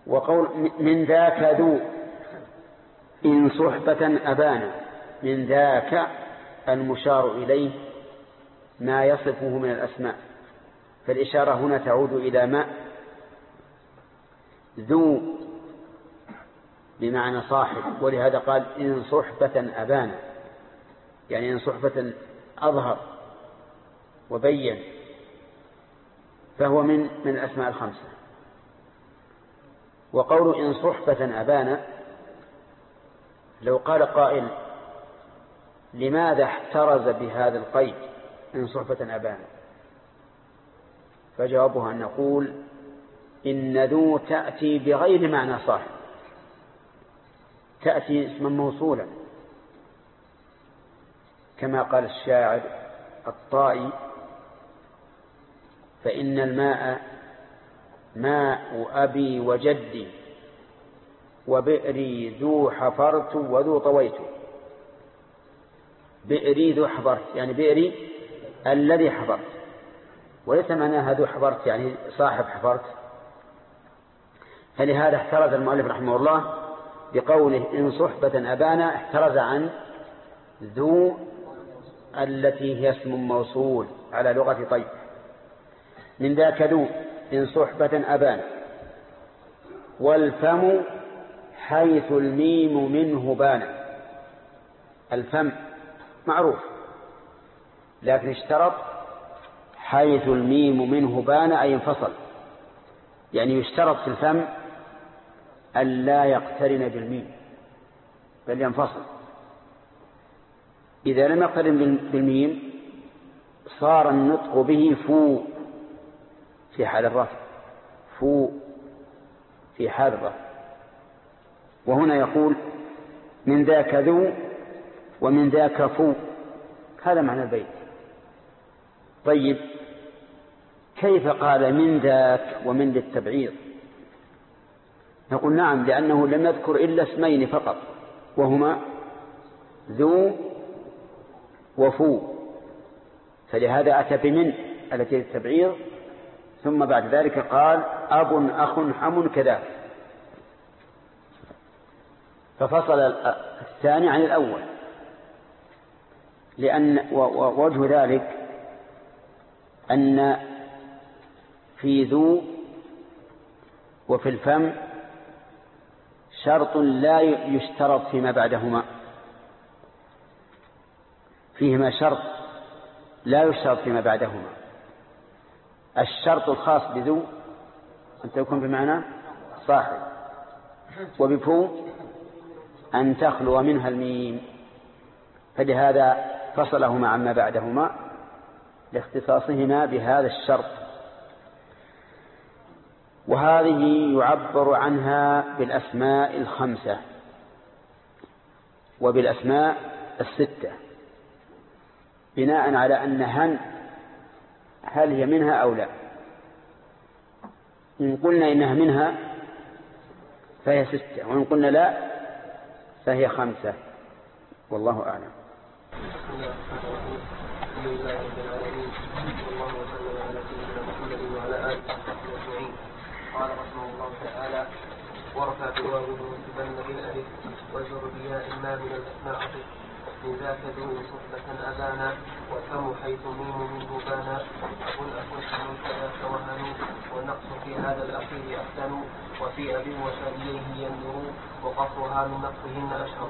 وقول من ذاك ذو إن صحبة أبانا، من ذاك المشار إليه ما يصفه من الأسماء، فالإشارة هنا تعود إلى ما. ذو بمعنى صاحب، ولهذا قال إن صحبة أبانا، يعني إن صحبة أظهر وبين، فهو من الأسماء الخمسة. وقول إن صحبة أبانا، لو قال قائل لماذا احترز بهذا القيد إن صحبة أبانا، فجوابها أن نقول إن ذو تأتي بغير معنى صاحب، تأتي اسما موصولا، كما قال الشاعر الطائي فإن الماء ماء أبي وجدي وبئري ذو حفرت وذو طويت. بئري ذو حفرت يعني بئري الذي حفرت، وليس معناها ذو حفرت يعني صاحب حفرت. فلهذا احترز المؤلف رحمه الله بقوله إن صحبة أبانا، احترز عن ذو التي هي اسم موصول على لغة طيب. من ذاك ذو إن صحبة أبانا. والفم حيث الميم منه بان، الفم معروف لكن اشترط حيث الميم منه بان أي انفصل، يعني يشترط في الفم ألا يقترن بالميم بل ينفصل. إذا لم يقترن بالميم صار النطق به فو في حال الرفع، فو في حال الرفع. وهنا يقول من ذاك ذو ومن ذاك فو، هذا معنى البيت. طيب كيف قال من ذاك ومن للتبعيض؟ نقول نعم، لأنه لم يذكر إلا اسمين فقط وهما ذو وفو، فلهذا أتى بمن التي للتبعيض، ثم بعد ذلك قال أب أخ حم كذا، ففصل الثاني عن الأول. لأن ووجه ذلك أن في ذو وفي الفم شرط لا يشترط فيما بعدهما، فيهما شرط لا يشترط فيما بعدهما. الشرط الخاص بذو أن تكون بمعنى صاحب، وبفو أن تخلو منها الميم، فلهذا فصلهما عما بعدهما لاختصاصهما بهذا الشرط. وهذه يعبر عنها بالأسماء الخمسة وبالأسماء الستة بناء على أن هل هي منها أو لا. إن قلنا إنها منها فهي ستة، وإن قلنا لا فهي خمسة، والله أعلم. قال رحمه الله تعالى ورفع بالواو وانتبن بالالف وجر بياء ما من الاسماء من ذاك ذو صحبة أبانا والفم حيث ميم منه بانا أب أكن حم كذاك وهنوا والنقص في هذا الأخير أحسن وفي أبي وشابيه ينظر وقصرها من نقصهن أشهر.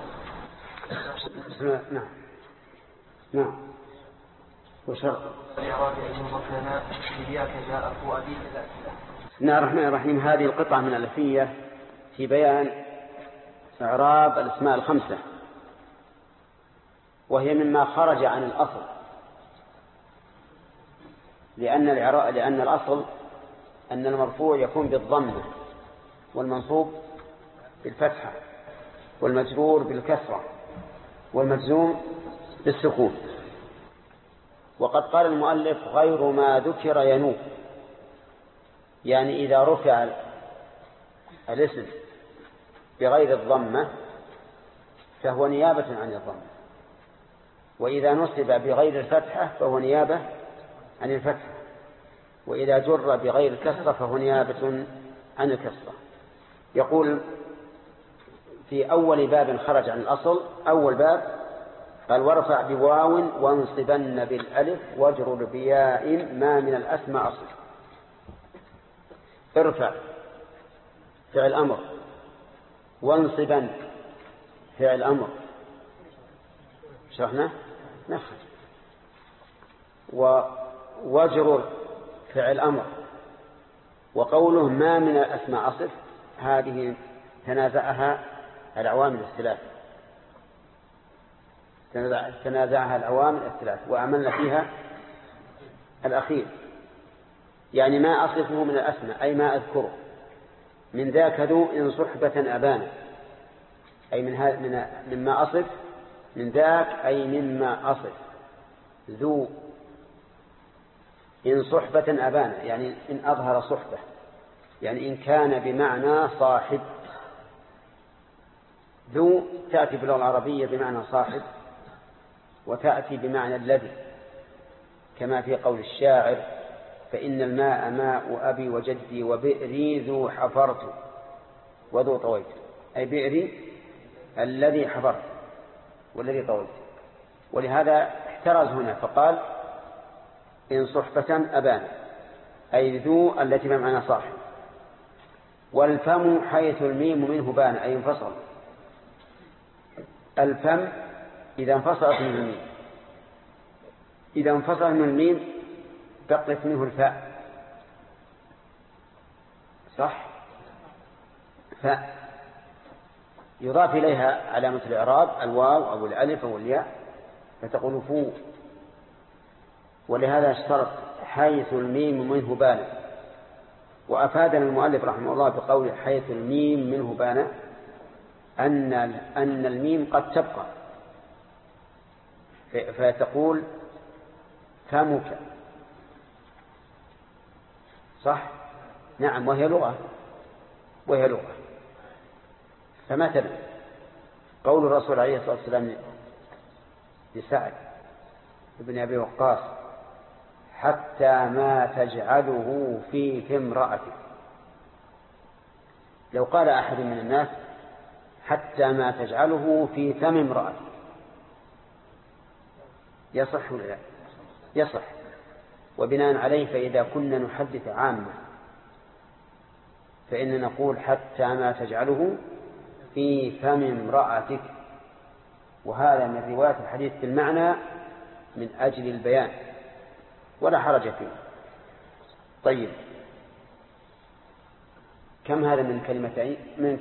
نعم نعم وشرط الإعراب أن يضفنا بذاك جاء فؤادي كذاك. بسم الله الرحمن الرحيم. هذه القطعة من الألفية في بيان إعراب الأسماء الخمسة، وهي مما خرج عن الأصل، لأن الأصل أن المرفوع يكون بالضمة والمنصوب بالفتحة والمجرور بالكسرة والمجزوم بالسكون. وقد قال المؤلف غير ما ذكر ينوب، يعني إذا رفع الاسم بغير الضمة فهو نيابة عن الضمة، وإذا نصب بغير الفتحة فهو نيابة عن الفتحة، وإذا جر بغير الكسرة فهو نيابة عن الكسرة. يقول في أول باب خرج عن الأصل، أول باب قال وارفع بواو وانصبن بالألف واجرر بياء ما من الأسماء أصل. ارفع فعل أمر، وانصبن فعل أمر، شرحنا نفس، واجرر فعل أمر. وقوله ما من الأسماء أصل هذه تنازعها العوامل الثلاث، تنازعها العوامل الثلاث وأملنا فيها الأخير. يعني ما أصفه من الأسماء أي ما أذكره، من ذاك ذو إن صحبة أبانا، أي مما أصف، من ذاك أي مما أصف ذو إن صحبة أبانا، يعني إن أظهر صحبة، يعني إن كان بمعنى صاحب. ذو تأتي باللغة العربية بمعنى صاحب، وتأتي بمعنى الذي، كما في قول الشاعر فإن الماء ماء أبي وجدي وبئري ذو حفرت وذو طويت، أي بئري الذي حفرت والذي طويت. ولهذا احترز هنا فقال إن صحبة أبانا، أي ذو التي بمعنى صاحب. والفم حيث الميم منه بان، أي انفصل. الفم إذا انفصلت من الميم، إذا انفصل من الميم بقيت منه الفاء، صح؟ فاء يضاف إليها علامة الإعراب الواو أو الألف أو الياء فتقول فو. ولهذا اشترط حيث الميم منه بان. وأفادنا المؤلف رحمه الله بقول حيث الميم منه بان أن الميم قد تبقى، فتقول فمك، صح؟ نعم، وهي لغة. فمثلا قول الرسول عليه الصلاة والسلام لسعد ابن أبي وقاص حتى ما تجعله في امرأتك. لو قال أحد من الناس حتى ما تجعله في فم امرأتك يصح ولا لا؟ يصح. وبناء عليه فإذا كنا نحدث عامة فإن نقول حتى ما تجعله في فم امرأتك، وهذا من رواية الحديث بالمعنى من أجل البيان ولا حرج فيه. طيب، كم هذا من كلمتين؟ من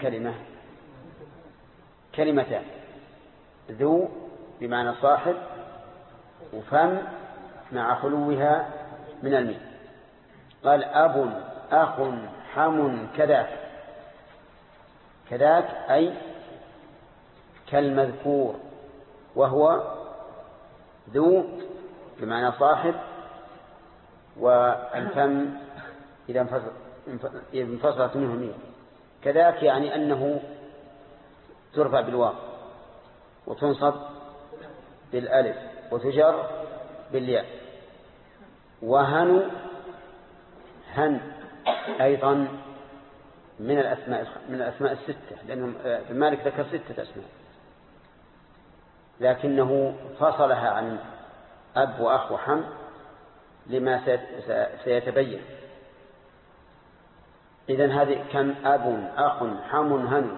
كلمتان، ذو بمعنى صاحب، وفم مع خلوها من الميم. قال أب أخ حم كذاك أي كالمذكور، وهو ذو بمعنى صاحب، والفم إذا انفصلت منه الميم. كذاك يعني أنه ترفع بالواو وتنصب بالألف وتجر بالياء. وهن أيضا من الأسماء الستة، لأن مالك ذكر 6 أسماء، لكنه فصلها عن أب وأخ وحم لما سيتبين. إذن هذه كم؟ أب أخ حم هن،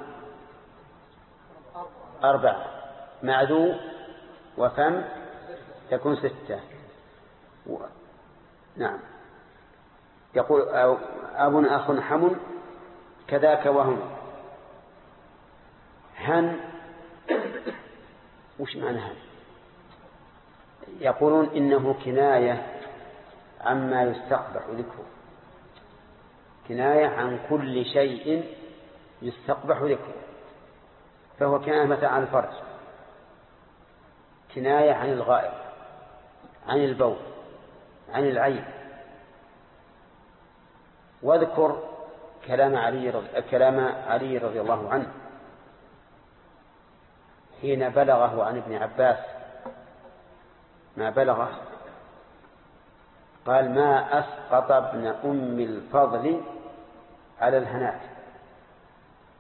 4 مع ذو وفم تكون 6. نعم، يقول أب أخ حم كذاك وهم. هن وش معنى هن؟ يقولون إنه كناية عما يستقبح ذكره، كناية عن كل شيء يستقبح ذكره، فهو كناية مثلا عن الفرج، كناية عن الغائب، عن البول، عن العين. واذكر كلام علي رضي الله عنه حين بلغه عن ابن عباس ما بلغه، قال ما أسقط ابن أم الفضل على الهنات.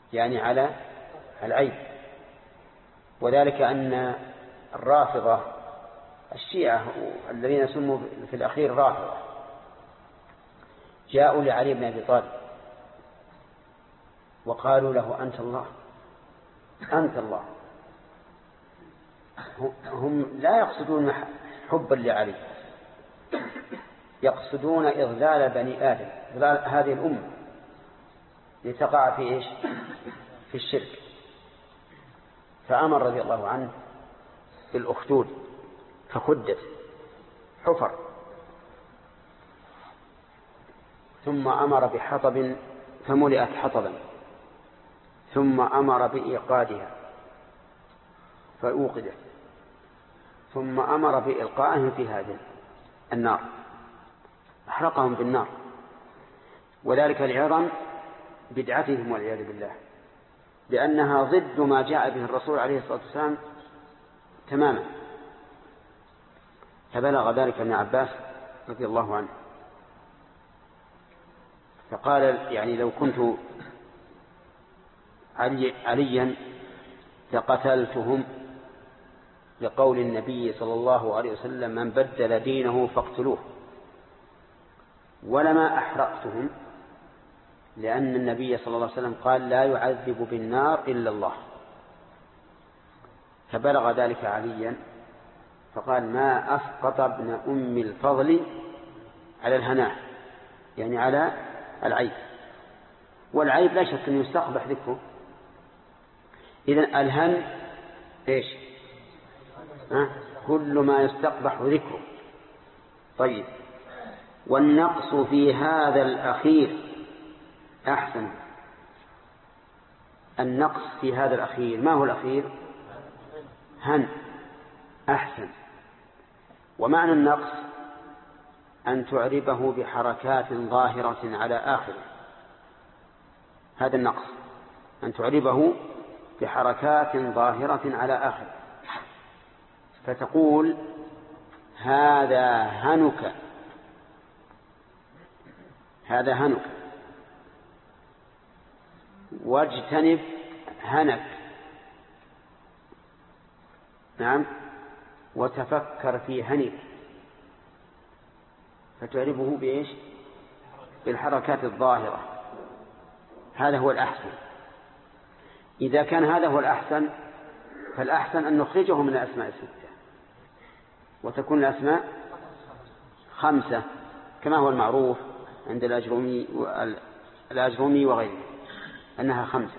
يعني على العيب. وذلك أن الرافضة الشيعة الذين سموا في الأخير رافضة جاءوا لعلي بن أبي طالب وقالوا له أنت الله أنت الله. هم لا يقصدون حبا لعلي، يقصدون إضلال بني آدم، إضلال هذه الأمة لتقع في إيش؟ في الشرك. فأمر رضي الله عنه بالأخدود فخدت حفر، ثم أمر بحطب فملئت حطبا، ثم أمر بإيقادها فأوقدت، ثم أمر بإلقائهم في هذه النار، أحرقهم بالنار. وذلك لعظم بدعتهم والعياذ بالله، لأنها ضد ما جاء به الرسول عليه الصلاة والسلام تماما. فبلغ ذلك ابن عباس رضي الله عنه فقال يعني لو كنت عليا لقتلتهم، لقول النبي صلى الله عليه وسلم من بدل دينه فاقتلوه، ولما أحرقتهم، لأن النبي صلى الله عليه وسلم قال لا يعذب بالنار إلا الله. فبلغ ذلك عليا فقال ما أسقط ابن أم الفضل على الهناء، يعني على العيب. والعيب لا شك أن يستقبح ذكره. إذن الهن إيش؟ كل ما يستقبح ذكره. طيب، والنقص في هذا الأخير أحسن. النقص في هذا الأخير، ما هو الأخير؟ هن، أحسن. ومعنى النقص أن تعربه بحركات ظاهرة على آخره. هذا النقص أن تعربه بحركات ظاهرة على آخره، فتقول هذا هنك، هذا هنك، واجتنب هنك. نعم، وتفكر في هنك، فتعربه بإيش؟ بالحركات الظاهرة. هذا هو الأحسن. إذا كان هذا هو الأحسن فالأحسن أن نخرجه من الأسماء الستة وتكون الأسماء 5 كما هو المعروف عند الأجرومي وغيره أنها 5.